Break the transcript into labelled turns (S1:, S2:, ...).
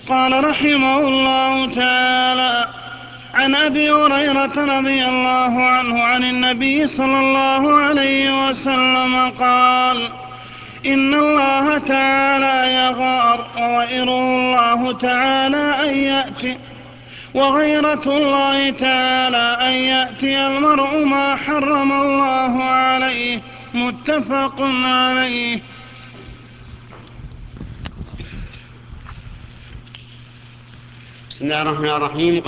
S1: قال رحمه الله تعالى: عن أبي هريرة رضي الله عنه عن النبي صلى الله عليه وسلم قال: إن الله تعالى يغار وغيرة الله تعالى أن يأتي المرء ما حرم الله عليه. متفق عليه.
S2: بسم الله الرحمن الرحيم.